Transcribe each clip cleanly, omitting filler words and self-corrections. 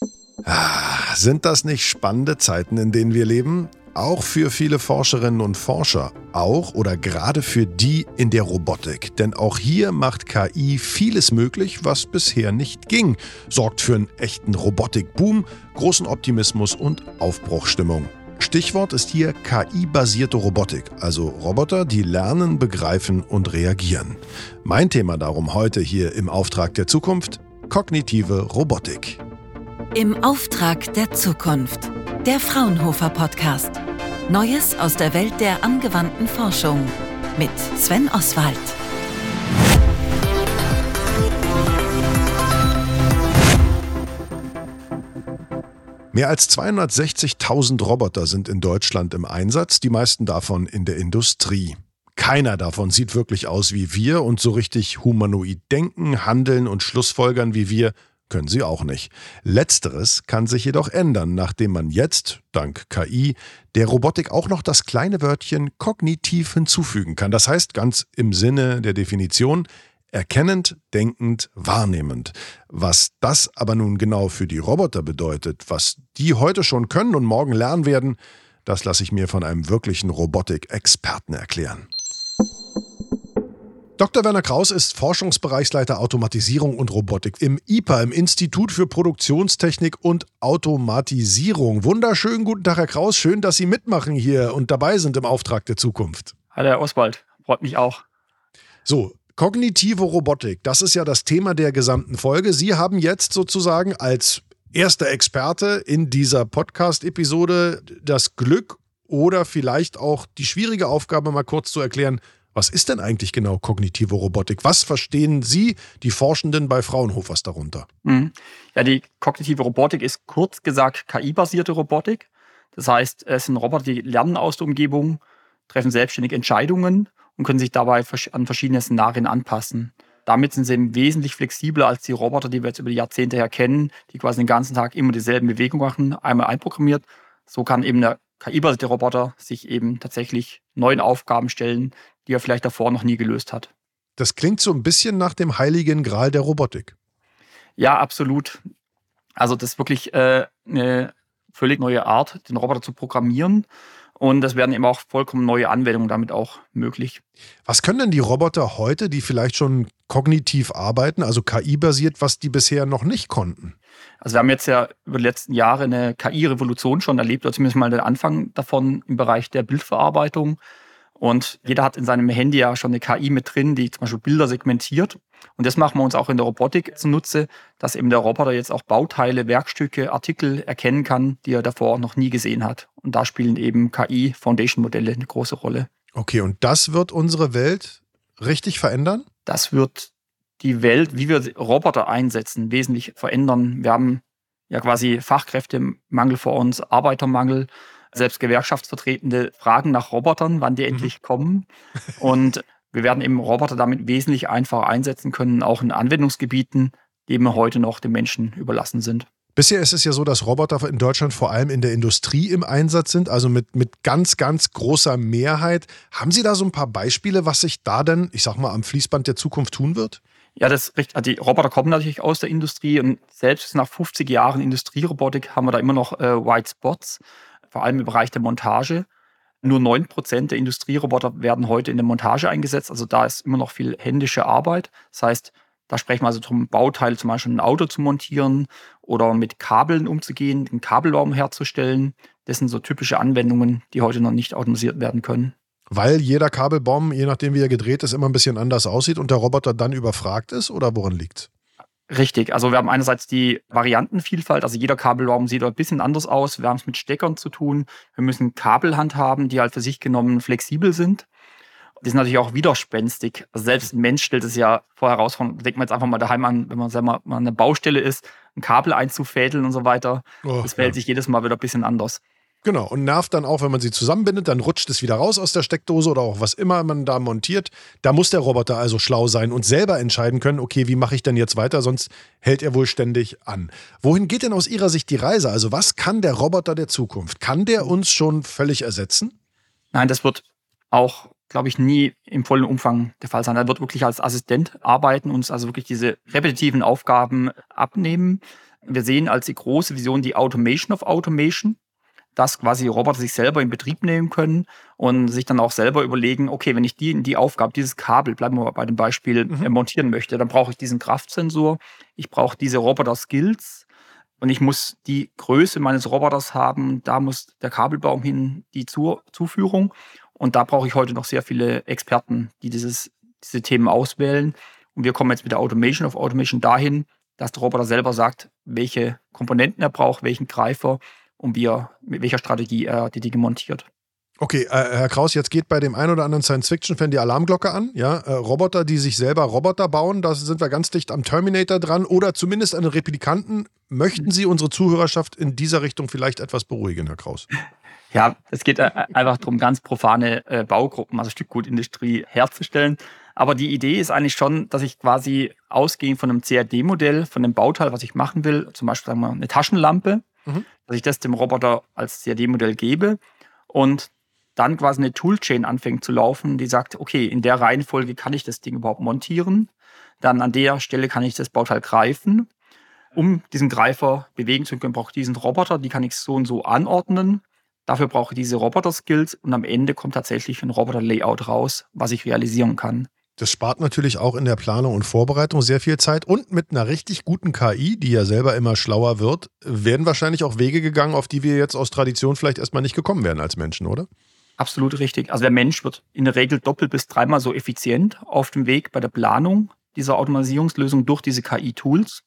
Sind das nicht spannende Zeiten, in denen wir leben? Auch für viele Forscherinnen und Forscher. Auch oder gerade für die in der Robotik. Denn auch hier macht KI vieles möglich, was bisher nicht ging. Sorgt für einen echten Robotikboom, großen Optimismus und Aufbruchsstimmung. Stichwort ist hier KI-basierte Robotik, also Roboter, die lernen, begreifen und reagieren. Mein Thema darum heute hier im Auftrag der Zukunft: kognitive Robotik. Im Auftrag der Zukunft. Der Fraunhofer Podcast. Neues aus der Welt der angewandten Forschung. Mit Sven Oswald. Mehr als 260.000 Roboter sind in Deutschland im Einsatz, die meisten davon in der Industrie. Keiner davon sieht wirklich aus wie wir und so richtig humanoid denken, handeln und schlussfolgern wie wir können sie auch nicht. Letzteres kann sich jedoch ändern, nachdem man jetzt, dank KI, der Robotik auch noch das kleine Wörtchen kognitiv hinzufügen kann. Das heißt ganz im Sinne der Definition: erkennend, denkend, wahrnehmend. Was das aber nun genau für die Roboter bedeutet, was die heute schon können und morgen lernen werden, das lasse ich mir von einem wirklichen Robotik-Experten erklären. Dr. Werner Kraus ist Forschungsbereichsleiter Automatisierung und Robotik im IPA, im Institut für Produktionstechnik und Automatisierung. Wunderschönen guten Tag, Herr Kraus. Schön, dass Sie mitmachen hier und dabei sind im Auftrag der Zukunft. Hallo, Herr Oswald. Freut mich auch. So, kognitive Robotik, das ist ja das Thema der gesamten Folge. Sie haben jetzt sozusagen als erster Experte in dieser Podcast-Episode das Glück oder vielleicht auch die schwierige Aufgabe, mal kurz zu erklären: Was ist denn eigentlich genau kognitive Robotik? Was verstehen Sie, die Forschenden bei Fraunhofers, darunter? Ja, die kognitive Robotik ist kurz gesagt KI-basierte Robotik. Das heißt, es sind Roboter, die lernen aus der Umgebung, treffen selbstständig Entscheidungen und können sich dabei an verschiedene Szenarien anpassen. Damit sind sie eben wesentlich flexibler als die Roboter, die wir jetzt über die Jahrzehnte her kennen, die quasi den ganzen Tag immer dieselben Bewegungen machen, einmal einprogrammiert. So kann eben der KI-basierte Roboter sich eben tatsächlich neuen Aufgaben stellen, die er vielleicht davor noch nie gelöst hat. Das klingt so ein bisschen nach dem heiligen Gral der Robotik. Ja, absolut. Also das ist wirklich eine völlig neue Art, den Roboter zu programmieren. Und es werden eben auch vollkommen neue Anwendungen damit auch möglich. Was können denn die Roboter heute, die vielleicht schon kognitiv arbeiten, also KI-basiert, was die bisher noch nicht konnten? Also wir haben jetzt ja über die letzten Jahre eine KI-Revolution schon erlebt, oder zumindest mal den Anfang davon im Bereich der Bildverarbeitung. Und jeder hat in seinem Handy ja schon eine KI mit drin, die zum Beispiel Bilder segmentiert. Und das machen wir uns auch in der Robotik zunutze, dass eben der Roboter jetzt auch Bauteile, Werkstücke, Artikel erkennen kann, die er davor noch nie gesehen hat. Und da spielen eben KI-Foundation-Modelle eine große Rolle. Okay, und das wird unsere Welt richtig verändern? Das wird die Welt, wie wir Roboter einsetzen, wesentlich verändern. Wir haben ja quasi Fachkräftemangel vor uns, Arbeitermangel. Selbst Gewerkschaftsvertretende fragen nach Robotern, wann die endlich kommen. Und wir werden eben Roboter damit wesentlich einfacher einsetzen können, auch in Anwendungsgebieten, die eben heute noch den Menschen überlassen sind. Bisher ist es ja so, dass Roboter in Deutschland vor allem in der Industrie im Einsatz sind, also mit ganz, ganz großer Mehrheit. Haben Sie da so ein paar Beispiele, was sich da denn, ich sag mal, am Fließband der Zukunft tun wird? Ja, das ist richtig. Also die Roboter kommen natürlich aus der Industrie und selbst nach 50 Jahren Industrierobotik haben wir da immer noch White Spots, vor allem im Bereich der Montage. Nur 9% der Industrieroboter werden heute in der Montage eingesetzt. Also da ist immer noch viel händische Arbeit. Das heißt, da sprechen wir also darum, Bauteile, zum Beispiel ein Auto zu montieren oder mit Kabeln umzugehen, den Kabelbaum herzustellen. Das sind so typische Anwendungen, die heute noch nicht automatisiert werden können. Weil jeder Kabelbaum, je nachdem wie er gedreht ist, immer ein bisschen anders aussieht und der Roboter dann überfragt ist? Oder woran liegt's? Richtig, also wir haben einerseits die Variantenvielfalt, also jeder Kabelbaum sieht ein bisschen anders aus. Wir haben es mit Steckern zu tun. Wir müssen Kabelhand haben, die halt für sich genommen flexibel sind. Die sind natürlich auch widerspenstig. Also selbst ein Mensch stellt es ja vor Herausforderungen. Denkt man jetzt einfach mal daheim an, wenn man selber mal an einer Baustelle ist, ein Kabel einzufädeln und so weiter. Das verhält sich jedes Mal wieder ein bisschen anders. Genau, und nervt dann auch, wenn man sie zusammenbindet, dann rutscht es wieder raus aus der Steckdose oder auch was immer man da montiert. Da muss der Roboter also schlau sein und selber entscheiden können, okay, wie mache ich denn jetzt weiter, sonst hält er wohl ständig an. Wohin geht denn aus Ihrer Sicht die Reise? Also was kann der Roboter der Zukunft? Kann der uns schon völlig ersetzen? Nein, das wird auch, glaube ich, nie im vollen Umfang der Fall sein. Er wird wirklich als Assistent arbeiten und uns also wirklich diese repetitiven Aufgaben abnehmen. Wir sehen als die große Vision die Automation of Automation, dass quasi Roboter sich selber in Betrieb nehmen können und sich dann auch selber überlegen, okay, wenn ich die Aufgabe, dieses Kabel, bleiben wir mal bei dem Beispiel, montieren möchte, dann brauche ich diesen Kraftsensor, ich brauche diese Roboter-Skills und ich muss die Größe meines Roboters haben, da muss der Kabelbaum hin, die Zuführung und da brauche ich heute noch sehr viele Experten, die diese Themen auswählen und wir kommen jetzt mit der Automation of Automation dahin, dass der Roboter selber sagt, welche Komponenten er braucht, welchen Greifer und mit welcher Strategie er die Dinge montiert. Okay, Herr Kraus, jetzt geht bei dem einen oder anderen Science-Fiction-Fan die Alarmglocke an. Ja? Roboter, die sich selber Roboter bauen, da sind wir ganz dicht am Terminator dran oder zumindest an den Replikanten. Möchten Sie unsere Zuhörerschaft in dieser Richtung vielleicht etwas beruhigen, Herr Kraus? Ja, es geht einfach darum, ganz profane Baugruppen, also Stückgutindustrie herzustellen. Aber die Idee ist eigentlich schon, dass ich quasi ausgehend von einem CAD-Modell, von dem Bauteil, was ich machen will, zum Beispiel sagen wir eine Taschenlampe, dass ich das dem Roboter als CAD-Modell gebe und dann quasi eine Toolchain anfängt zu laufen, die sagt, okay, in der Reihenfolge kann ich das Ding überhaupt montieren. Dann an der Stelle kann ich das Bauteil greifen. Um diesen Greifer bewegen zu können, brauche ich diesen Roboter, die kann ich so und so anordnen. Dafür brauche ich diese Roboter-Skills und am Ende kommt tatsächlich ein Roboter-Layout raus, was ich realisieren kann. Das spart natürlich auch in der Planung und Vorbereitung sehr viel Zeit. Und mit einer richtig guten KI, die ja selber immer schlauer wird, werden wahrscheinlich auch Wege gegangen, auf die wir jetzt aus Tradition vielleicht erstmal nicht gekommen wären als Menschen, oder? Absolut richtig. Also der Mensch wird in der Regel doppelt bis dreimal so effizient auf dem Weg bei der Planung dieser Automatisierungslösung durch diese KI-Tools.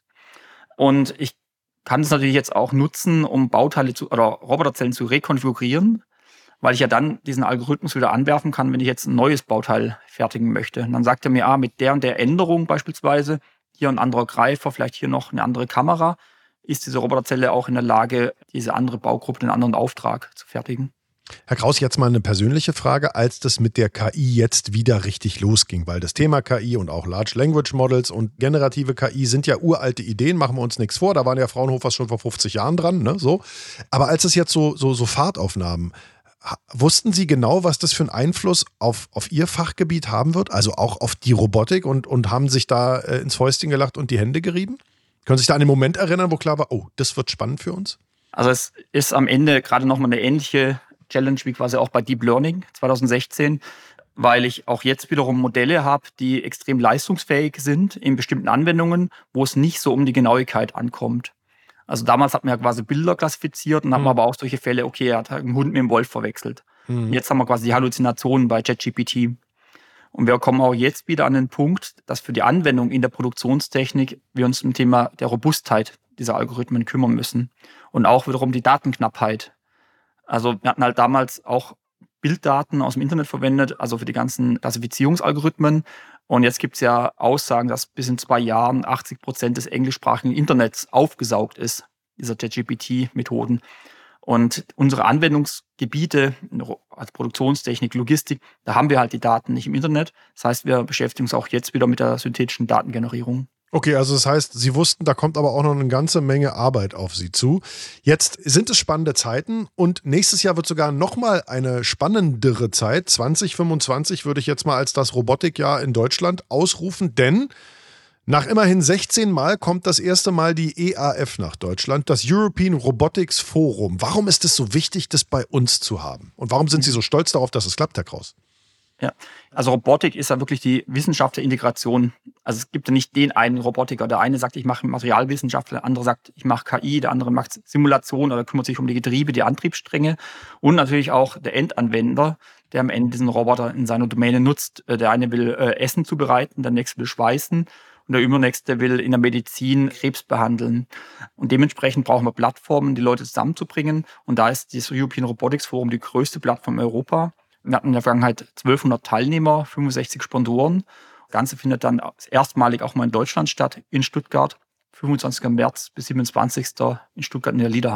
Und ich kann es natürlich jetzt auch nutzen, um Bauteile oder Roboterzellen zu rekonfigurieren, weil ich ja dann diesen Algorithmus wieder anwerfen kann, wenn ich jetzt ein neues Bauteil fertigen möchte. Und dann sagt er mir, mit der und der Änderung beispielsweise, hier ein anderer Greifer, vielleicht hier noch eine andere Kamera, ist diese Roboterzelle auch in der Lage, diese andere Baugruppe, einen anderen Auftrag zu fertigen. Herr Kraus, jetzt mal eine persönliche Frage, als das mit der KI jetzt wieder richtig losging, weil das Thema KI und auch Large Language Models und generative KI sind ja uralte Ideen, machen wir uns nichts vor, da waren ja Fraunhofer schon vor 50 Jahren dran, ne, so. Aber als es jetzt so Fahrt aufnahm, wussten Sie genau, was das für einen Einfluss auf Ihr Fachgebiet haben wird, also auch auf die Robotik und haben sich da ins Fäustchen gelacht und die Hände gerieben? Können Sie sich da an den Moment erinnern, wo klar war, oh, das wird spannend für uns? Also es ist am Ende gerade nochmal eine ähnliche Challenge wie quasi auch bei Deep Learning 2016, weil ich auch jetzt wiederum Modelle habe, die extrem leistungsfähig sind in bestimmten Anwendungen, wo es nicht so um die Genauigkeit ankommt. Also damals hat man ja quasi Bilder klassifiziert und haben aber auch solche Fälle, okay, er hat einen Hund mit einem Wolf verwechselt. Jetzt haben wir quasi die Halluzinationen bei ChatGPT. Und wir kommen auch jetzt wieder an den Punkt, dass für die Anwendung in der Produktionstechnik wir uns zum Thema der Robustheit dieser Algorithmen kümmern müssen. Und auch wiederum die Datenknappheit. Also wir hatten halt damals auch Bilddaten aus dem Internet verwendet, also für die ganzen Klassifizierungsalgorithmen. Und jetzt gibt es ja Aussagen, dass bis in 2 Jahren 80% des englischsprachigen Internets aufgesaugt ist, dieser ChatGPT-Methoden. Und unsere Anwendungsgebiete, als Produktionstechnik, Logistik, da haben wir halt die Daten nicht im Internet. Das heißt, wir beschäftigen uns auch jetzt wieder mit der synthetischen Datengenerierung. Okay, also das heißt, Sie wussten, da kommt aber auch noch eine ganze Menge Arbeit auf Sie zu. Jetzt sind es spannende Zeiten und nächstes Jahr wird sogar nochmal eine spannendere Zeit. 2025 würde ich jetzt mal als das Robotikjahr in Deutschland ausrufen, denn nach immerhin 16 Mal kommt das erste Mal die EAF nach Deutschland, das European Robotics Forum. Warum ist es so wichtig, das bei uns zu haben? Und warum sind Sie so stolz darauf, dass es klappt, Herr Kraus? Ja, also Robotik ist ja wirklich die Wissenschaft der Integration. Also es gibt ja nicht den einen Robotiker. Der eine sagt, ich mache Materialwissenschaft, der andere sagt, ich mache KI, der andere macht Simulation oder kümmert sich um die Getriebe, die Antriebsstränge und natürlich auch der Endanwender, der am Ende diesen Roboter in seiner Domäne nutzt. Der eine will Essen zubereiten, der nächste will schweißen und der übernächste will in der Medizin Krebs behandeln. Und dementsprechend brauchen wir Plattformen, die Leute zusammenzubringen. Und da ist das European Robotics Forum die größte Plattform in Europa. Wir hatten in der Vergangenheit 1200 Teilnehmer, 65 Sponsoren. Das Ganze findet dann erstmalig auch mal in Deutschland statt, in Stuttgart, 25. März bis 27. in Stuttgart in der Liederhalle.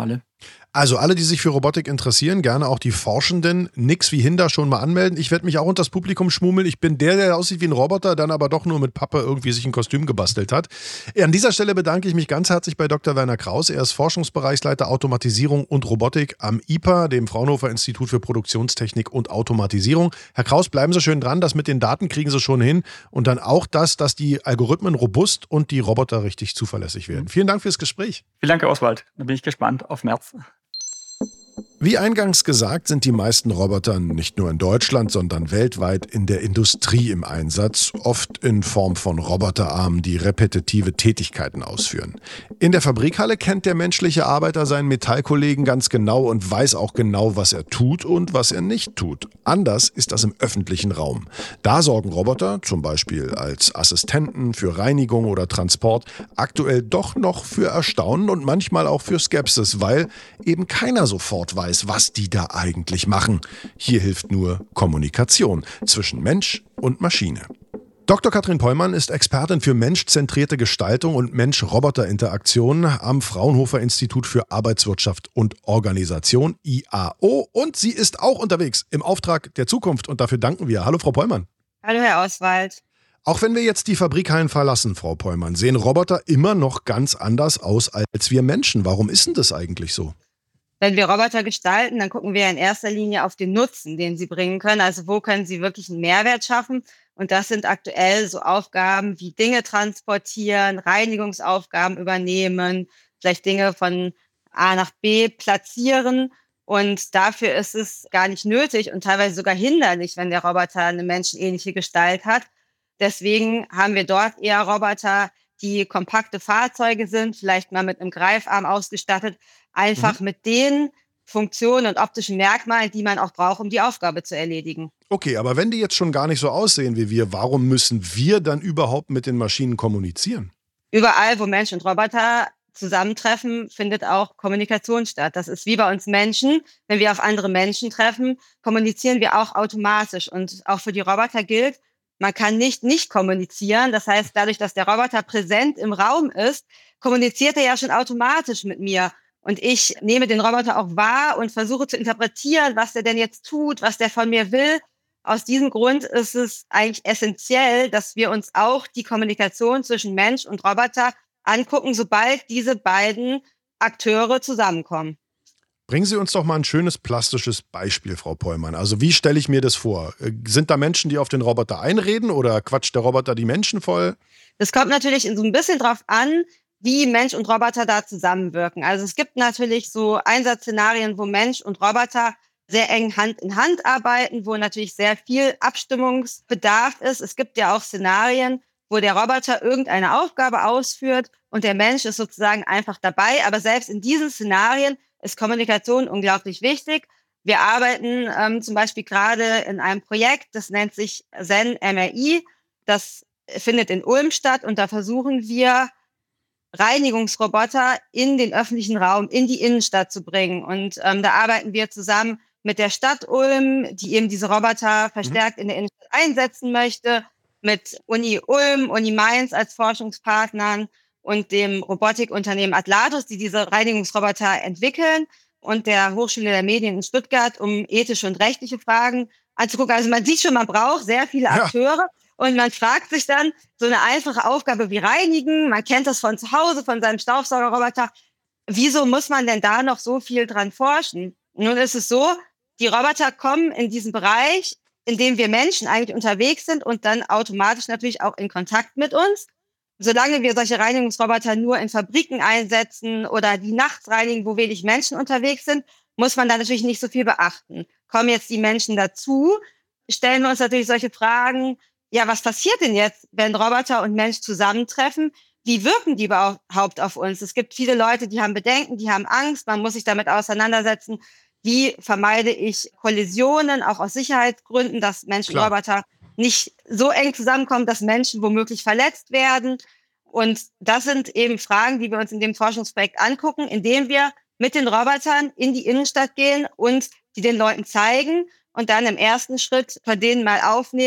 Also alle, die sich für Robotik interessieren, gerne auch die Forschenden, nix wie Hinder schon mal anmelden. Ich werde mich auch unter das Publikum schmummeln. Ich bin der aussieht wie ein Roboter, dann aber doch nur mit Pappe irgendwie sich ein Kostüm gebastelt hat. An dieser Stelle bedanke ich mich ganz herzlich bei Dr. Werner Kraus. Er ist Forschungsbereichsleiter Automatisierung und Robotik am IPA, dem Fraunhofer Institut für Produktionstechnik und Automatisierung. Herr Kraus, bleiben Sie schön dran. Das mit den Daten kriegen Sie schon hin. Und dann auch das, dass die Algorithmen robust und die Roboter richtig zuverlässig werden. Vielen Dank fürs Gespräch. Vielen Dank, Herr Oswald. Da bin ich gespannt auf März. Wie eingangs gesagt, sind die meisten Roboter nicht nur in Deutschland, sondern weltweit in der Industrie im Einsatz, oft in Form von Roboterarmen, die repetitive Tätigkeiten ausführen. In der Fabrikhalle kennt der menschliche Arbeiter seinen Metallkollegen ganz genau und weiß auch genau, was er tut und was er nicht tut. Anders ist das im öffentlichen Raum. Da sorgen Roboter, zum Beispiel als Assistenten für Reinigung oder Transport, aktuell doch noch für Erstaunen und manchmal auch für Skepsis, weil eben keiner sofort weiß, was die da eigentlich machen. Hier hilft nur Kommunikation zwischen Mensch und Maschine. Dr. Katrin Pollmann ist Expertin für menschzentrierte Gestaltung und Mensch-Roboter-Interaktion am Fraunhofer Institut für Arbeitswirtschaft und Organisation, IAO. Und sie ist auch unterwegs im Auftrag der Zukunft und dafür danken wir. Hallo, Frau Pollmann. Hallo, Herr Oswald. Auch wenn wir jetzt die Fabrikhallen verlassen, Frau Pollmann, sehen Roboter immer noch ganz anders aus als wir Menschen. Warum ist denn das eigentlich so? Wenn wir Roboter gestalten, dann gucken wir in erster Linie auf den Nutzen, den sie bringen können. Also wo können sie wirklich einen Mehrwert schaffen? Und das sind aktuell so Aufgaben wie Dinge transportieren, Reinigungsaufgaben übernehmen, vielleicht Dinge von A nach B platzieren. Und dafür ist es gar nicht nötig und teilweise sogar hinderlich, wenn der Roboter eine menschenähnliche Gestalt hat. Deswegen haben wir dort eher Roboter, die kompakte Fahrzeuge sind, vielleicht mal mit einem Greifarm ausgestattet, einfach mit den Funktionen und optischen Merkmalen, die man auch braucht, um die Aufgabe zu erledigen. Okay, aber wenn die jetzt schon gar nicht so aussehen wie wir, warum müssen wir dann überhaupt mit den Maschinen kommunizieren? Überall, wo Mensch und Roboter zusammentreffen, findet auch Kommunikation statt. Das ist wie bei uns Menschen. Wenn wir auf andere Menschen treffen, kommunizieren wir auch automatisch. Und auch für die Roboter gilt, man kann nicht kommunizieren. Das heißt, dadurch, dass der Roboter präsent im Raum ist, kommuniziert er ja schon automatisch mit mir. Und ich nehme den Roboter auch wahr und versuche zu interpretieren, was der denn jetzt tut, was der von mir will. Aus diesem Grund ist es eigentlich essentiell, dass wir uns auch die Kommunikation zwischen Mensch und Roboter angucken, sobald diese beiden Akteure zusammenkommen. Bringen Sie uns doch mal ein schönes plastisches Beispiel, Frau Pollmann. Also wie stelle ich mir das vor? Sind da Menschen, die auf den Roboter einreden oder quatscht der Roboter die Menschen voll? Das kommt natürlich so ein bisschen drauf an, wie Mensch und Roboter da zusammenwirken. Also es gibt natürlich so Einsatzszenarien, wo Mensch und Roboter sehr eng Hand in Hand arbeiten, wo natürlich sehr viel Abstimmungsbedarf ist. Es gibt ja auch Szenarien, wo der Roboter irgendeine Aufgabe ausführt und der Mensch ist sozusagen einfach dabei. Aber selbst in diesen Szenarien ist Kommunikation unglaublich wichtig. Wir arbeiten zum Beispiel gerade in einem Projekt, das nennt sich Zen MRI. Das findet in Ulm statt und da versuchen wir, Reinigungsroboter in den öffentlichen Raum, in die Innenstadt zu bringen. Und da arbeiten wir zusammen mit der Stadt Ulm, die eben diese Roboter verstärkt in der Innenstadt einsetzen möchte, mit Uni Ulm, Uni Mainz als Forschungspartnern und dem Robotikunternehmen Atlatus, die diese Reinigungsroboter entwickeln, und der Hochschule der Medien in Stuttgart, um ethische und rechtliche Fragen anzugucken. Also man sieht schon, man braucht sehr viele Akteure. Und man fragt sich dann, so eine einfache Aufgabe wie Reinigen, man kennt das von zu Hause, von seinem Staubsaugerroboter, wieso muss man denn da noch so viel dran forschen? Nun ist es so, die Roboter kommen in diesen Bereich, in dem wir Menschen eigentlich unterwegs sind und dann automatisch natürlich auch in Kontakt mit uns. Solange wir solche Reinigungsroboter nur in Fabriken einsetzen oder die nachts reinigen, wo wenig Menschen unterwegs sind, muss man da natürlich nicht so viel beachten. Kommen jetzt die Menschen dazu, stellen wir uns natürlich solche Fragen, ja, was passiert denn jetzt, wenn Roboter und Mensch zusammentreffen? Wie wirken die überhaupt auf uns? Es gibt viele Leute, die haben Bedenken, die haben Angst, man muss sich damit auseinandersetzen. Wie vermeide ich Kollisionen, auch aus Sicherheitsgründen, dass Mensch und Roboter nicht so eng zusammenkommen, dass Menschen womöglich verletzt werden? Und das sind eben Fragen, die wir uns in dem Forschungsprojekt angucken, indem wir mit den Robotern in die Innenstadt gehen und die den Leuten zeigen und dann im ersten Schritt von denen mal aufnehmen,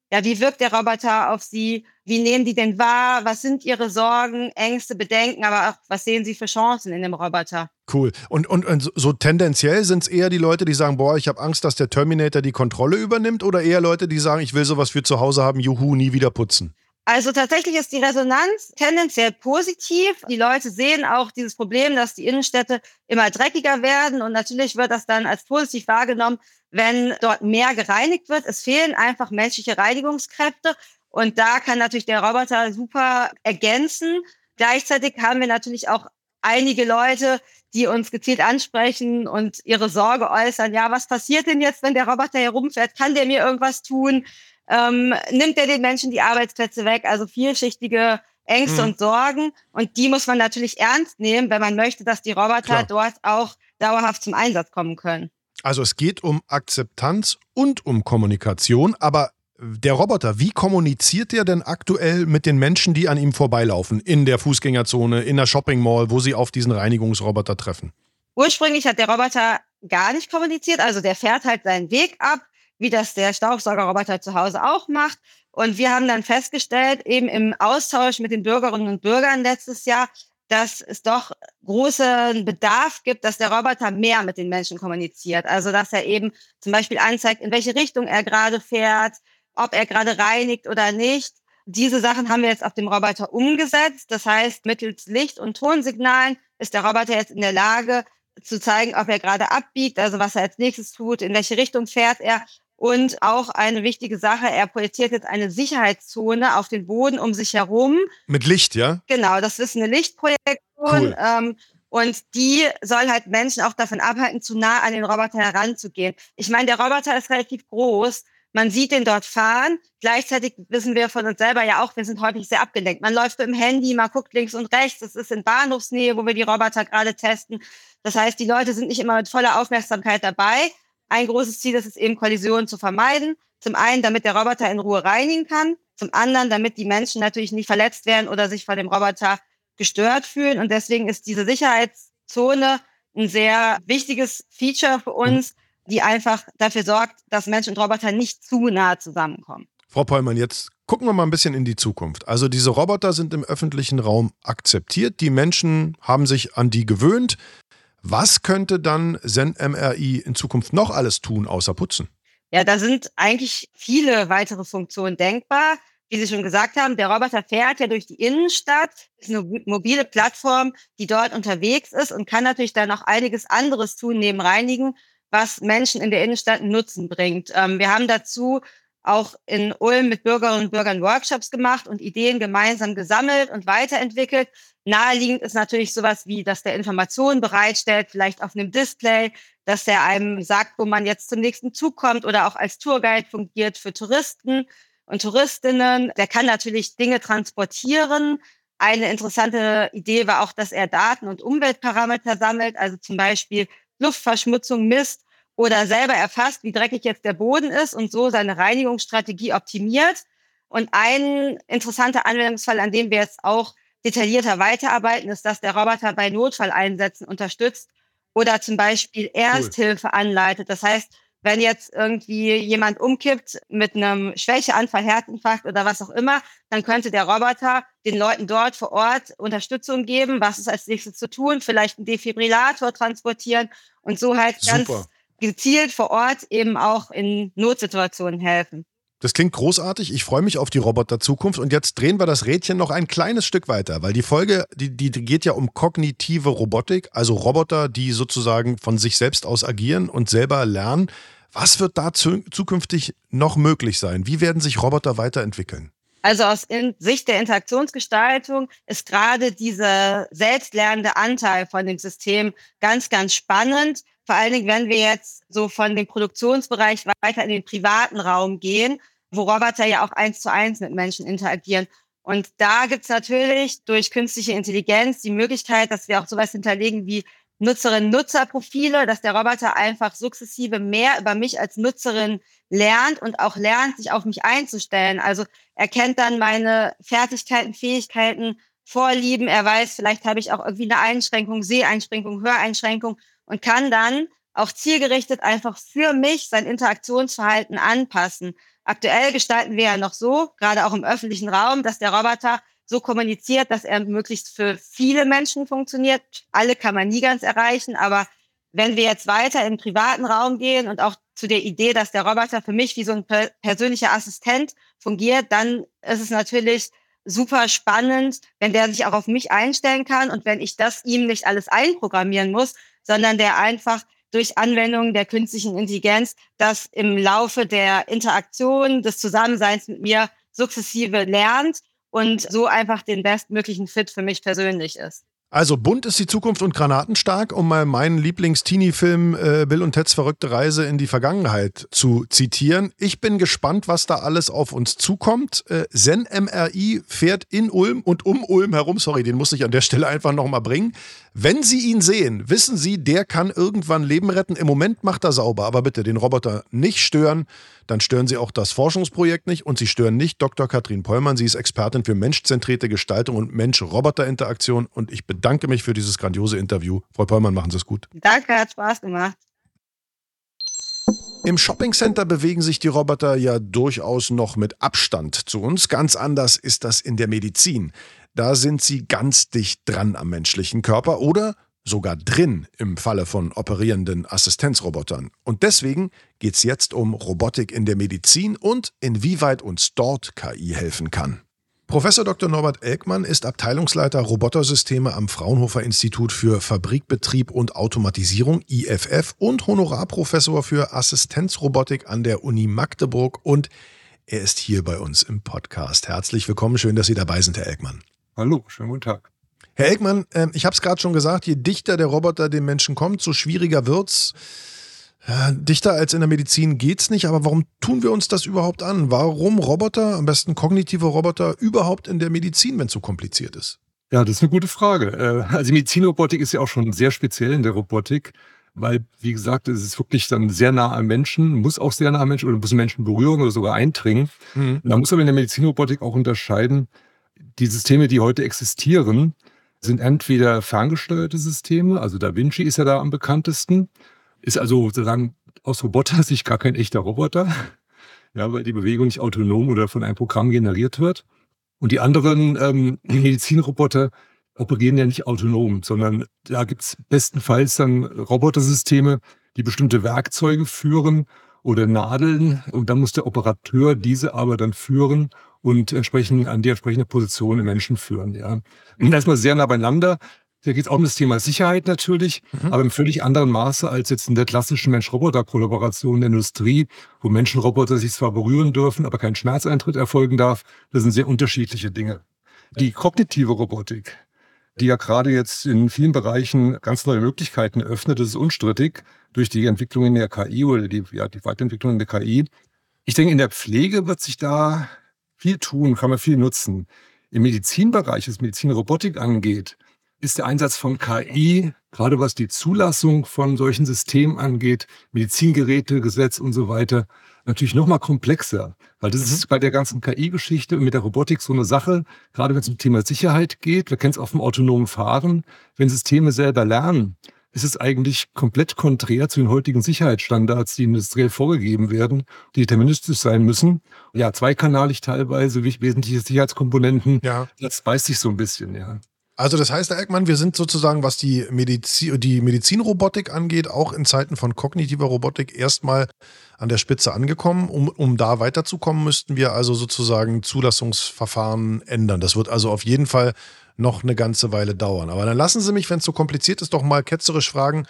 ja, wie wirkt der Roboter auf sie? Wie nehmen die denn wahr? Was sind ihre Sorgen, Ängste, Bedenken? Aber auch, was sehen sie für Chancen in dem Roboter? Cool. Und so tendenziell sind es eher die Leute, die sagen, boah, ich habe Angst, dass der Terminator die Kontrolle übernimmt, oder eher Leute, die sagen, ich will sowas für zu Hause haben, juhu, nie wieder putzen? Also tatsächlich ist die Resonanz tendenziell positiv. Die Leute sehen auch dieses Problem, dass die Innenstädte immer dreckiger werden. Und natürlich wird das dann als positiv wahrgenommen, wenn dort mehr gereinigt wird. Es fehlen einfach menschliche Reinigungskräfte. Und da kann natürlich der Roboter super ergänzen. Gleichzeitig haben wir natürlich auch einige Leute, die uns gezielt ansprechen und ihre Sorge äußern. Ja, was passiert denn jetzt, wenn der Roboter herumfährt? Kann der mir irgendwas tun? Nimmt er den Menschen die Arbeitsplätze weg? Also vielschichtige Ängste und Sorgen. Und die muss man natürlich ernst nehmen, wenn man möchte, dass die Roboter dort auch dauerhaft zum Einsatz kommen können. Also es geht um Akzeptanz und um Kommunikation, aber der Roboter, wie kommuniziert der denn aktuell mit den Menschen, die an ihm vorbeilaufen? In der Fußgängerzone, in der Shopping Mall, wo sie auf diesen Reinigungsroboter treffen? Ursprünglich hat der Roboter gar nicht kommuniziert. Also der fährt halt seinen Weg ab, wie das der Staubsaugerroboter zu Hause auch macht. Und wir haben dann festgestellt, eben im Austausch mit den Bürgerinnen und Bürgern letztes Jahr, dass es doch großen Bedarf gibt, dass der Roboter mehr mit den Menschen kommuniziert. Also dass er eben zum Beispiel anzeigt, in welche Richtung er gerade fährt, ob er gerade reinigt oder nicht. Diese Sachen haben wir jetzt auf dem Roboter umgesetzt. Das heißt, mittels Licht- und Tonsignalen ist der Roboter jetzt in der Lage zu zeigen, ob er gerade abbiegt, also was er als nächstes tut, in welche Richtung fährt er. Und auch eine wichtige Sache, er projiziert jetzt eine Sicherheitszone auf den Boden um sich herum. Mit Licht, ja? Genau, das ist eine Lichtprojektion. Cool. Und die soll halt Menschen auch davon abhalten, zu nah an den Roboter heranzugehen. Ich meine, der Roboter ist relativ groß. Man sieht den dort fahren. Gleichzeitig wissen wir von uns selber ja auch, wir sind häufig sehr abgelenkt. Man läuft mit dem Handy, man guckt links und rechts. Das ist in Bahnhofsnähe, wo wir die Roboter gerade testen. Das heißt, die Leute sind nicht immer mit voller Aufmerksamkeit dabei. Ein großes Ziel ist es eben, Kollisionen zu vermeiden. Zum einen, damit der Roboter in Ruhe reinigen kann. Zum anderen, damit die Menschen natürlich nicht verletzt werden oder sich von dem Roboter gestört fühlen. Und deswegen ist diese Sicherheitszone ein sehr wichtiges Feature für uns, die einfach dafür sorgt, dass Mensch und Roboter nicht zu nahe zusammenkommen. Frau Pollmann, jetzt gucken wir mal ein bisschen in die Zukunft. Also diese Roboter sind im öffentlichen Raum akzeptiert. Die Menschen haben sich an die gewöhnt. Was könnte dann Zen-MRI in Zukunft noch alles tun, außer putzen? Ja, da sind eigentlich viele weitere Funktionen denkbar. Wie Sie schon gesagt haben, der Roboter fährt ja durch die Innenstadt, ist eine mobile Plattform, die dort unterwegs ist und kann natürlich dann noch einiges anderes tun neben Reinigen, was Menschen in der Innenstadt einen Nutzen bringt. Wir haben dazu auch in Ulm mit Bürgerinnen und Bürgern Workshops gemacht und Ideen gemeinsam gesammelt und weiterentwickelt. Naheliegend ist natürlich sowas wie, dass der Informationen bereitstellt, vielleicht auf einem Display, dass der einem sagt, wo man jetzt zum nächsten Zug kommt oder auch als Tourguide fungiert für Touristen und Touristinnen. Der kann natürlich Dinge transportieren. Eine interessante Idee war auch, dass er Daten und Umweltparameter sammelt, also zum Beispiel Luftverschmutzung misst oder selber erfasst, wie dreckig jetzt der Boden ist und so seine Reinigungsstrategie optimiert. Und ein interessanter Anwendungsfall, an dem wir jetzt auch detaillierter weiterarbeiten, ist, dass der Roboter bei Notfalleinsätzen unterstützt oder zum Beispiel Ersthilfe anleitet. Das heißt, wenn jetzt irgendwie jemand umkippt mit einem Schwächeanfall, Herzinfarkt oder was auch immer, dann könnte der Roboter den Leuten dort vor Ort Unterstützung geben. Was ist als nächstes zu tun? Vielleicht einen Defibrillator transportieren und so halt ganz gezielt vor Ort eben auch in Notsituationen helfen. Das klingt großartig. Ich freue mich auf die Roboter-Zukunft. Und jetzt drehen wir das Rädchen noch ein kleines Stück weiter, weil die Folge, die geht ja um kognitive Robotik, also Roboter, die sozusagen von sich selbst aus agieren und selber lernen. Was wird da zukünftig noch möglich sein? Wie werden sich Roboter weiterentwickeln? Also aus Sicht der Interaktionsgestaltung ist gerade dieser selbstlernende Anteil von dem System ganz, ganz spannend. Vor allen Dingen, wenn wir jetzt so von dem Produktionsbereich weiter in den privaten Raum gehen, wo Roboter ja auch 1:1 mit Menschen interagieren. Und da gibt's natürlich durch künstliche Intelligenz die Möglichkeit, dass wir auch sowas hinterlegen wie Nutzerinnen-Nutzer-Profile, dass der Roboter einfach sukzessive mehr über mich als Nutzerin lernt und auch lernt, sich auf mich einzustellen. Also er kennt dann meine Fertigkeiten, Fähigkeiten, Vorlieben. Er weiß, vielleicht habe ich auch irgendwie eine Einschränkung, Seheinschränkung, Höreinschränkung und kann dann auch zielgerichtet einfach für mich sein Interaktionsverhalten anpassen. Aktuell gestalten wir ja noch so, gerade auch im öffentlichen Raum, dass der Roboter so kommuniziert, dass er möglichst für viele Menschen funktioniert. Alle kann man nie ganz erreichen, aber wenn wir jetzt weiter in den privaten Raum gehen und auch zu der Idee, dass der Roboter für mich wie so ein persönlicher Assistent fungiert, dann ist es natürlich super spannend, wenn der sich auch auf mich einstellen kann und wenn ich das ihm nicht alles einprogrammieren muss, sondern der einfach durch Anwendung der künstlichen Intelligenz das im Laufe der Interaktion, des Zusammenseins mit mir sukzessive lernt und so einfach den bestmöglichen Fit für mich persönlich ist. Also bunt ist die Zukunft und granatenstark, um mal meinen Lieblings-Teenie-Film Bill und Teds verrückte Reise in die Vergangenheit zu zitieren. Ich bin gespannt, was da alles auf uns zukommt. Zen MRI fährt in Ulm und um Ulm herum. Sorry, den muss ich an der Stelle einfach nochmal bringen. Wenn Sie ihn sehen, wissen Sie, der kann irgendwann Leben retten. Im Moment macht er sauber, aber bitte den Roboter nicht stören. Dann stören Sie auch das Forschungsprojekt nicht und Sie stören nicht Dr. Katrin Pollmann. Sie ist Expertin für menschzentrierte Gestaltung und Mensch-Roboter-Interaktion und ich bedanke mich für dieses grandiose Interview. Frau Pollmann, machen Sie es gut. Danke, hat Spaß gemacht. Im Shoppingcenter bewegen sich die Roboter ja durchaus noch mit Abstand zu uns. Ganz anders ist das in der Medizin. Da sind sie ganz dicht dran am menschlichen Körper oder sogar drin im Falle von operierenden Assistenzrobotern. Und deswegen geht es jetzt um Robotik in der Medizin und inwieweit uns dort KI helfen kann. Professor Dr. Norbert Elkmann ist Abteilungsleiter Robotersysteme am Fraunhofer Institut für Fabrikbetrieb und Automatisierung IFF und Honorarprofessor für Assistenzrobotik an der Uni Magdeburg und er ist hier bei uns im Podcast. Herzlich willkommen, schön, dass Sie dabei sind, Herr Elkmann. Hallo, schönen guten Tag. Herr Elkmann, ich habe es gerade schon gesagt, je dichter der Roboter dem Menschen kommt, so schwieriger wird's. Dichter als in der Medizin geht's nicht, aber warum tun wir uns das überhaupt an? Warum Roboter, am besten kognitive Roboter, überhaupt in der Medizin, wenn es so kompliziert ist? Ja, das ist eine gute Frage. Also Medizinrobotik ist ja auch schon sehr speziell in der Robotik, weil, wie gesagt, es ist wirklich dann sehr nah am Menschen, muss auch sehr nah am Menschen oder muss Menschen berühren oder sogar eindringen. Man muss aber in der Medizinrobotik auch unterscheiden, die Systeme, die heute existieren, sind entweder ferngesteuerte Systeme, also Da Vinci ist ja da am bekanntesten, ist also sozusagen aus Roboter-Sicht gar kein echter Roboter, ja, weil die Bewegung nicht autonom oder von einem Programm generiert wird. Und die anderen Medizinroboter operieren ja nicht autonom, sondern da gibt es bestenfalls dann Robotersysteme, die bestimmte Werkzeuge führen oder Nadeln und dann muss der Operateur diese aber dann führen und entsprechend an die entsprechende Position im Menschen führen. Ja. Und da ist man sehr nah beieinander. Da geht es auch um das Thema Sicherheit natürlich, aber im völlig anderen Maße als jetzt in der klassischen Mensch-Roboter-Kollaboration in der Industrie, wo Menschen und Roboter sich zwar berühren dürfen, aber kein Schmerzeintritt erfolgen darf. Das sind sehr unterschiedliche Dinge. Die kognitive Robotik, die ja gerade jetzt in vielen Bereichen ganz neue Möglichkeiten eröffnet, das ist unstrittig durch die Entwicklung in der KI oder die Weiterentwicklung in der KI. Ich denke, in der Pflege wird sich da viel tun, kann man viel nutzen. Im Medizinbereich, was Medizinrobotik angeht, ist der Einsatz von KI, gerade was die Zulassung von solchen Systemen angeht, Medizingerätegesetz und so weiter, natürlich noch mal komplexer. Weil das ist bei der ganzen KI-Geschichte und mit der Robotik so eine Sache, gerade wenn es um Thema Sicherheit geht, wir kennen es auch vom autonomen Fahren, wenn Systeme selber lernen, ist es eigentlich komplett konträr zu den heutigen Sicherheitsstandards, die industriell vorgegeben werden, die deterministisch sein müssen. Ja, zweikanalig teilweise, wesentliche Sicherheitskomponenten, ja. Das beißt sich so ein bisschen, ja. Also das heißt, Herr Elkmann, wir sind sozusagen, was die Medizinrobotik angeht, auch in Zeiten von kognitiver Robotik erstmal an der Spitze angekommen. Um da weiterzukommen, müssten wir also sozusagen Zulassungsverfahren ändern. Das wird also auf jeden Fall noch eine ganze Weile dauern. Aber dann lassen Sie mich, wenn es so kompliziert ist, doch mal ketzerisch fragen,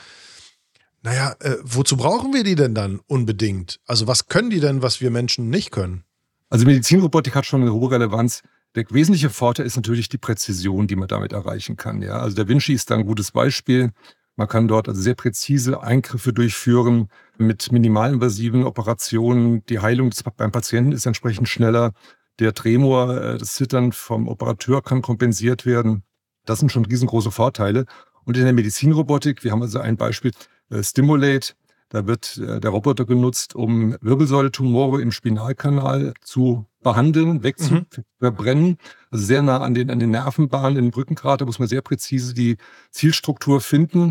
naja, wozu brauchen wir die denn dann unbedingt? Also was können die denn, was wir Menschen nicht können? Also Medizinrobotik hat schon eine hohe Relevanz. Der wesentliche Vorteil ist natürlich die Präzision, die man damit erreichen kann. Ja? Also Da Vinci ist da ein gutes Beispiel. Man kann dort also sehr präzise Eingriffe durchführen mit minimalinvasiven Operationen. Die Heilung beim Patienten ist entsprechend schneller. Der Tremor, das Zittern vom Operateur kann kompensiert werden. Das sind schon riesengroße Vorteile. Und in der Medizinrobotik, wir haben also ein Beispiel, Stimulate, da wird der Roboter genutzt, um Wirbelsäuletumore im Spinalkanal zu behandeln, wegzubrennen. Also sehr nah an den Nervenbahnen, in den Rückengrat, da muss man sehr präzise die Zielstruktur finden.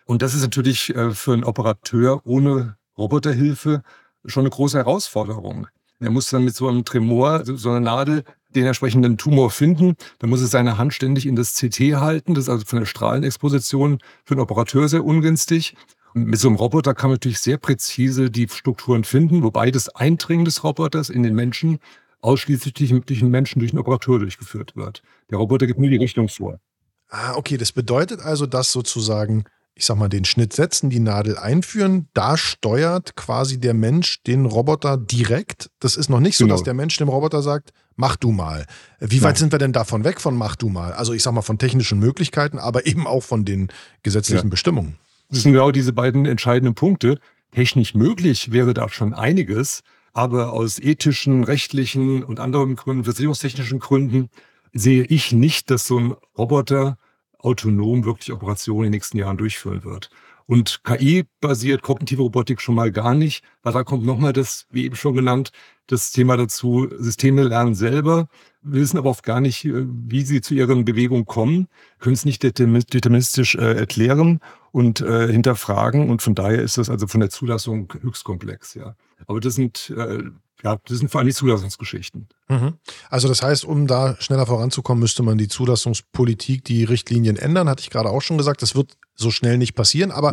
Und das ist natürlich für einen Operateur ohne Roboterhilfe schon eine große Herausforderung. Er muss dann mit so einem Tremor, so einer Nadel, den entsprechenden Tumor finden. Dann muss er seine Hand ständig in das CT halten. Das ist also von der Strahlenexposition für den Operateur sehr ungünstig. Und mit so einem Roboter kann man natürlich sehr präzise die Strukturen finden, wobei das Eindringen des Roboters in den Menschen ausschließlich durch den Menschen, durch den Operateur durchgeführt wird. Der Roboter gibt nur die Richtung vor. Okay, das bedeutet also, dass sozusagen, ich sag mal, den Schnitt setzen, die Nadel einführen, da steuert quasi der Mensch den Roboter direkt. Das ist noch nicht so, dass der Mensch dem Roboter sagt, mach du mal. Wie weit sind wir denn davon weg von mach du mal? Also ich sag mal von technischen Möglichkeiten, aber eben auch von den gesetzlichen Bestimmungen. Das sind genau diese beiden entscheidenden Punkte. Technisch möglich wäre da schon einiges, aber aus ethischen, rechtlichen und anderen Gründen, versicherungstechnischen Gründen, sehe ich nicht, dass so ein Roboter autonom wirklich Operationen in den nächsten Jahren durchführen wird. Und KI-basiert kognitive Robotik schon mal gar nicht, weil da kommt nochmal das, wie eben schon genannt, das Thema dazu, Systeme lernen selber, wissen aber oft gar nicht, wie sie zu ihren Bewegungen kommen, können es nicht deterministisch erklären und hinterfragen. Und von daher ist das also von der Zulassung höchst komplex. Ja. Aber das sind vor allem die Zulassungsgeschichten. Also das heißt, um da schneller voranzukommen, müsste man die Zulassungspolitik, die Richtlinien ändern, hatte ich gerade auch schon gesagt. Das wird so schnell nicht passieren. Aber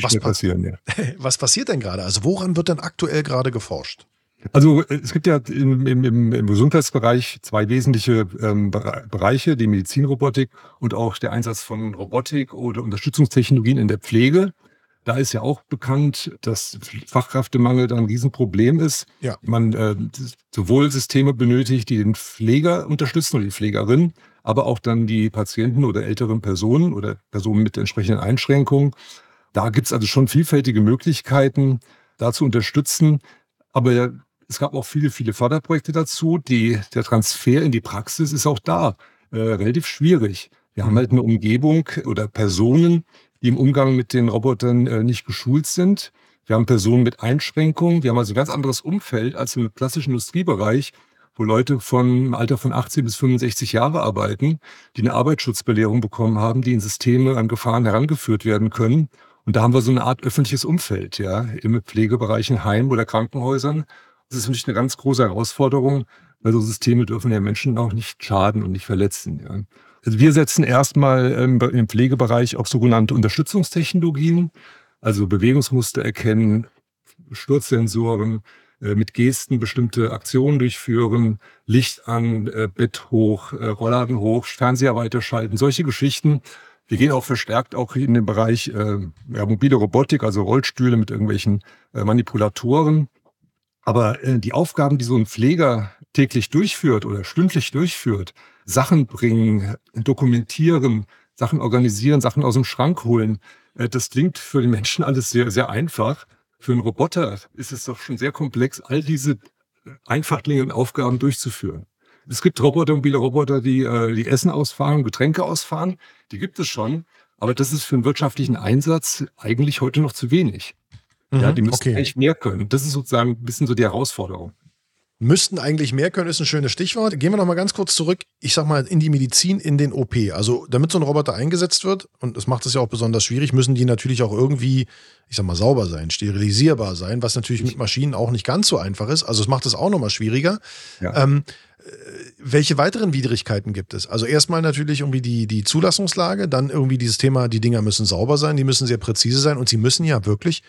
was passiert denn gerade? Also woran wird denn aktuell gerade geforscht? Also es gibt ja im Gesundheitsbereich zwei wesentliche Bereiche, die Medizinrobotik und auch der Einsatz von Robotik oder Unterstützungstechnologien in der Pflege. Da ist ja auch bekannt, dass Fachkräftemangel da ein Riesenproblem ist. Ja. Man sowohl Systeme benötigt, die den Pfleger unterstützen oder die Pflegerin, aber auch dann die Patienten oder älteren Personen oder Personen mit entsprechenden Einschränkungen. Da gibt es also schon vielfältige Möglichkeiten, da zu unterstützen. Aber es gab auch viele, viele Förderprojekte dazu. Der Transfer in die Praxis ist auch da relativ schwierig. Wir haben halt eine Umgebung oder Personen, die im Umgang mit den Robotern nicht geschult sind. Wir haben Personen mit Einschränkungen. Wir haben also ein ganz anderes Umfeld als im klassischen Industriebereich, wo Leute im Alter von 18 bis 65 Jahre arbeiten, die eine Arbeitsschutzbelehrung bekommen haben, die in Systeme an Gefahren herangeführt werden können. Und da haben wir so eine Art öffentliches Umfeld, ja, im Pflegebereich in Heimen oder Krankenhäusern. Das ist natürlich eine ganz große Herausforderung, weil so Systeme dürfen ja Menschen auch nicht schaden und nicht verletzen. Ja. Also wir setzen erstmal im Pflegebereich auf sogenannte Unterstützungstechnologien, also Bewegungsmuster erkennen, Sturzsensoren, mit Gesten bestimmte Aktionen durchführen, Licht an, Bett hoch, Rollladen hoch, Fernseher weiterschalten, solche Geschichten. Wir gehen auch verstärkt auch in den Bereich mobile Robotik, also Rollstühle mit irgendwelchen Manipulatoren. Aber die Aufgaben, die so ein Pfleger täglich durchführt oder stündlich durchführt, Sachen bringen, dokumentieren, Sachen organisieren, Sachen aus dem Schrank holen, das klingt für den Menschen alles sehr, sehr einfach. Für einen Roboter ist es doch schon sehr komplex, all diese einfach klingenden Aufgaben durchzuführen. Es gibt mobile Roboter, die Essen ausfahren, Getränke ausfahren. Die gibt es schon. Aber das ist für einen wirtschaftlichen Einsatz eigentlich heute noch zu wenig. Ja, die müssen eigentlich mehr können. Das ist sozusagen ein bisschen so die Herausforderung. Müssten eigentlich mehr können, ist ein schönes Stichwort. Gehen wir noch mal ganz kurz zurück, ich sag mal, in die Medizin, in den OP. Also damit so ein Roboter eingesetzt wird, und das macht es ja auch besonders schwierig, müssen die natürlich auch irgendwie, ich sag mal, sauber sein, sterilisierbar sein, was natürlich mit Maschinen auch nicht ganz so einfach ist. Also es macht es auch noch mal schwieriger. Ja. Welche weiteren Widrigkeiten gibt es? Also erstmal natürlich irgendwie die Zulassungslage, dann irgendwie dieses Thema, die Dinger müssen sauber sein, die müssen sehr präzise sein und sie müssen ja wirklich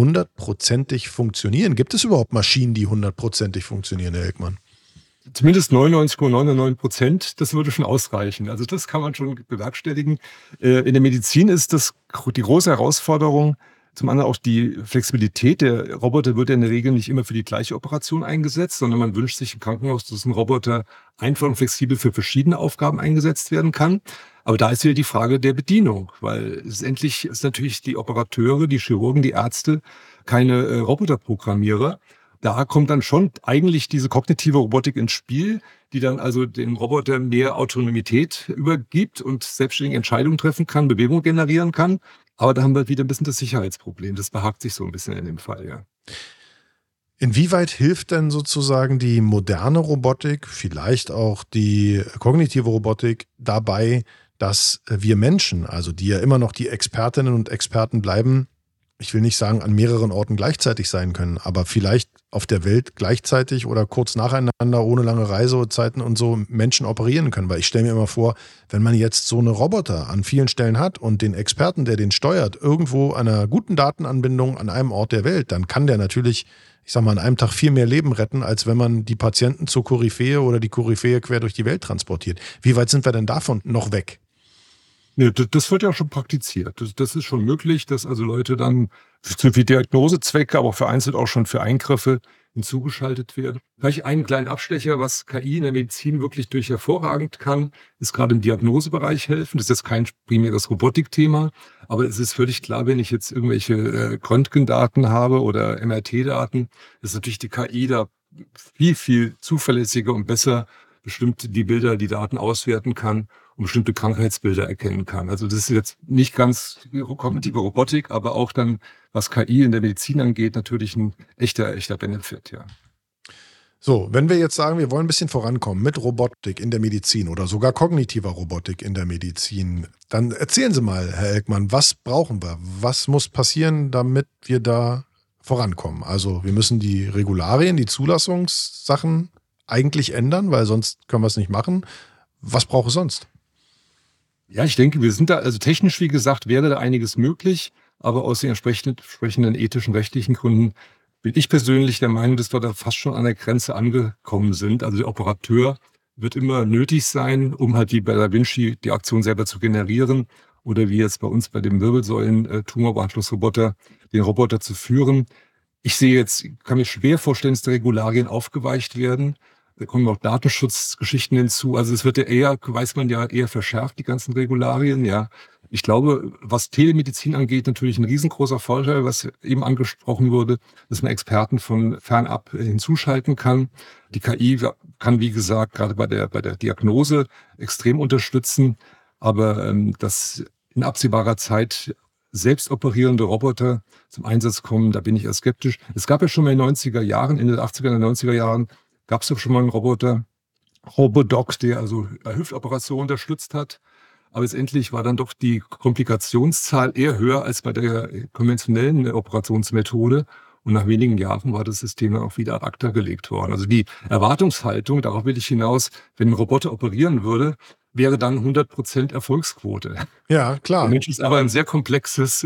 100%ig funktionieren. Gibt es überhaupt Maschinen, die 100%ig funktionieren, Herr Heckmann? Zumindest 99,99%, das würde schon ausreichen. Also das kann man schon bewerkstelligen. In der Medizin ist das die große Herausforderung. Zum anderen auch die Flexibilität. Der Roboter wird ja in der Regel nicht immer für die gleiche Operation eingesetzt, sondern man wünscht sich im Krankenhaus, dass ein Roboter einfach und flexibel für verschiedene Aufgaben eingesetzt werden kann. Aber da ist wieder die Frage der Bedienung, weil letztendlich ist natürlich die Operateure, die Chirurgen, die Ärzte keine Roboterprogrammierer. Da kommt dann schon eigentlich diese kognitive Robotik ins Spiel, die dann also dem Roboter mehr Autonomität übergibt und selbstständige Entscheidungen treffen kann, Bewegung generieren kann. Aber da haben wir wieder ein bisschen das Sicherheitsproblem. Das behagt sich so ein bisschen in dem Fall, ja. Inwieweit hilft denn sozusagen die moderne Robotik, vielleicht auch die kognitive Robotik dabei, dass wir Menschen, also die ja immer noch die Expertinnen und Experten bleiben, ich will nicht sagen, an mehreren Orten gleichzeitig sein können, aber vielleicht auf der Welt gleichzeitig oder kurz nacheinander, ohne lange Reisezeiten und so Menschen operieren können. Weil ich stelle mir immer vor, wenn man jetzt so eine Roboter an vielen Stellen hat und den Experten, der den steuert, irgendwo an einer guten Datenanbindung an einem Ort der Welt, dann kann der natürlich, ich sag mal, an einem Tag viel mehr Leben retten, als wenn man die Patienten zur Koryphäe oder die Koryphäe quer durch die Welt transportiert. Wie weit sind wir denn davon noch weg? Ja, das wird ja schon praktiziert. Das ist schon möglich, dass also Leute dann für Diagnosezwecke, aber vereinzelt auch schon für Eingriffe hinzugeschaltet werden. Vielleicht einen kleinen Abstecher, was KI in der Medizin wirklich durch hervorragend kann, ist gerade im Diagnosebereich helfen. Das ist jetzt kein primäres Robotikthema, aber es ist völlig klar, wenn ich jetzt irgendwelche Röntgendaten habe oder MRT-Daten, ist natürlich die KI da viel, viel zuverlässiger und besser bestimmt die Bilder, die Daten auswerten kann und bestimmte Krankheitsbilder erkennen kann. Also das ist jetzt nicht ganz kognitive Robotik, aber auch dann, was KI in der Medizin angeht, natürlich ein echter Benefit, ja. So, wenn wir jetzt sagen, wir wollen ein bisschen vorankommen mit Robotik in der Medizin oder sogar kognitiver Robotik in der Medizin, dann erzählen Sie mal, Herr Elkmann, was brauchen wir? Was muss passieren, damit wir da vorankommen? Also wir müssen die Regularien, die Zulassungssachen eigentlich ändern, weil sonst können wir es nicht machen. Was braucht es sonst? Ja, ich denke, wir sind da, also technisch, wie gesagt, wäre da einiges möglich, aber aus den entsprechenden ethischen, rechtlichen Gründen bin ich persönlich der Meinung, dass wir da fast schon an der Grenze angekommen sind. Also der Operateur wird immer nötig sein, um halt wie bei Da Vinci die Aktion selber zu generieren oder wie jetzt bei uns bei dem Wirbelsäulen-Tumorbehandlungsroboter den Roboter zu führen. Kann mir schwer vorstellen, dass die Regularien aufgeweicht werden. Da kommen auch Datenschutzgeschichten hinzu. Also es wird ja eher verschärft, die ganzen Regularien, ja. Ich glaube, was Telemedizin angeht, natürlich ein riesengroßer Vorteil, was eben angesprochen wurde, dass man Experten von fernab hinzuschalten kann. Die KI kann, wie gesagt, gerade bei der Diagnose extrem unterstützen. Aber dass in absehbarer Zeit selbst operierende Roboter zum Einsatz kommen, da bin ich eher skeptisch. Es gab ja schon mal in den 90er Jahren, in den 80er und 90er Jahren, gab es doch schon mal einen Roboter, Robodoc, der also Hüftoperationen unterstützt hat. Aber letztendlich war dann doch die Komplikationszahl eher höher als bei der konventionellen Operationsmethode. Und nach wenigen Jahren war das System dann auch wieder ad acta gelegt worden. Also die Erwartungshaltung, darauf will ich hinaus, wenn ein Roboter operieren würde, wäre dann 100% Erfolgsquote. Ja, klar. Der Mensch ist aber ein sehr komplexes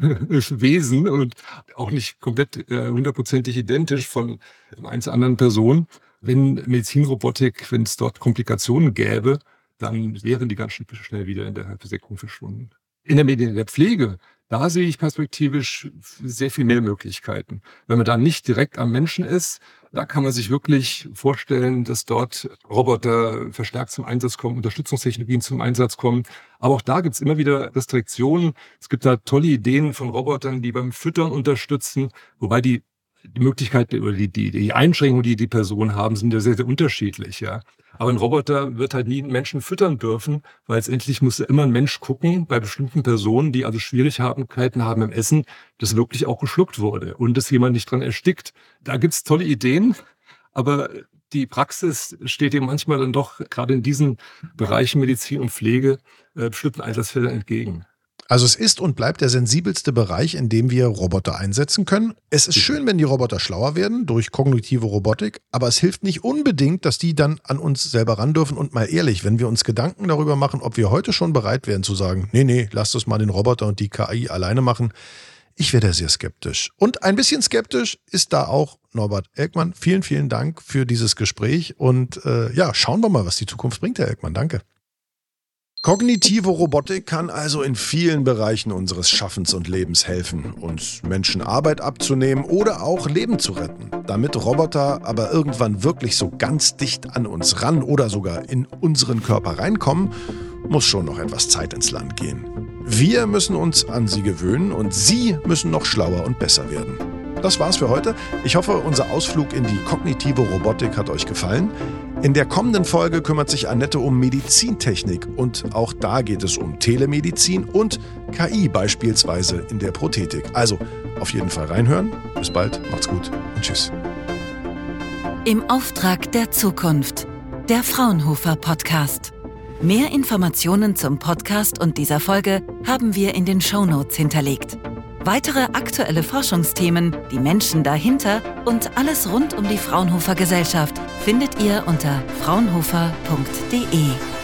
Wesen und auch nicht komplett 100%ig identisch von einer zu anderen Person. Wenn Medizinrobotik, wenn es dort Komplikationen gäbe, dann wären die ganz schnell wieder in der Versenkung verschwunden. In der Pflege, da sehe ich perspektivisch sehr viel mehr Möglichkeiten. Wenn man da nicht direkt am Menschen ist, da kann man sich wirklich vorstellen, dass dort Roboter verstärkt zum Einsatz kommen, Unterstützungstechnologien zum Einsatz kommen. Aber auch da gibt es immer wieder Restriktionen. Es gibt da tolle Ideen von Robotern, die beim Füttern unterstützen, wobei die Möglichkeit oder die Einschränkungen, die die Personen haben, sind ja sehr, sehr unterschiedlich, ja. Aber ein Roboter wird halt nie einen Menschen füttern dürfen, weil letztendlich muss immer ein Mensch gucken, bei bestimmten Personen, die also Schwierigkeiten haben im Essen, dass wirklich auch geschluckt wurde und dass jemand nicht dran erstickt. Da gibt's tolle Ideen, aber die Praxis steht dem manchmal dann doch gerade in diesen Bereichen Medizin und Pflege bestimmten Einsatzfeldern entgegen. Also es ist und bleibt der sensibelste Bereich, in dem wir Roboter einsetzen können. Es ist schön, wenn die Roboter schlauer werden durch kognitive Robotik, aber es hilft nicht unbedingt, dass die dann an uns selber ran dürfen. Und mal ehrlich, wenn wir uns Gedanken darüber machen, ob wir heute schon bereit wären zu sagen, nee, lasst uns mal den Roboter und die KI alleine machen, ich wäre da sehr skeptisch. Und ein bisschen skeptisch ist da auch Norbert Elkmann. Vielen, vielen Dank für dieses Gespräch und schauen wir mal, was die Zukunft bringt, Herr Elkmann. Danke. Kognitive Robotik kann also in vielen Bereichen unseres Schaffens und Lebens helfen, uns Menschen Arbeit abzunehmen oder auch Leben zu retten. Damit Roboter aber irgendwann wirklich so ganz dicht an uns ran oder sogar in unseren Körper reinkommen, muss schon noch etwas Zeit ins Land gehen. Wir müssen uns an sie gewöhnen und sie müssen noch schlauer und besser werden. Das war's für heute. Ich hoffe, unser Ausflug in die kognitive Robotik hat euch gefallen. In der kommenden Folge kümmert sich Annette um Medizintechnik und auch da geht es um Telemedizin und KI beispielsweise in der Prothetik. Also auf jeden Fall reinhören. Bis bald, macht's gut und tschüss. Im Auftrag der Zukunft, der Fraunhofer Podcast. Mehr Informationen zum Podcast und dieser Folge haben wir in den Shownotes hinterlegt. Weitere aktuelle Forschungsthemen, die Menschen dahinter und alles rund um die Fraunhofer Gesellschaft findet ihr unter fraunhofer.de.